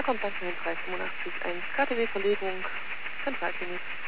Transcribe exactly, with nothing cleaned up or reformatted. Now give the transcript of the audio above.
kommt dann für den drei fünfundachtzig eins K T W-Verlegung, Zentralklinik.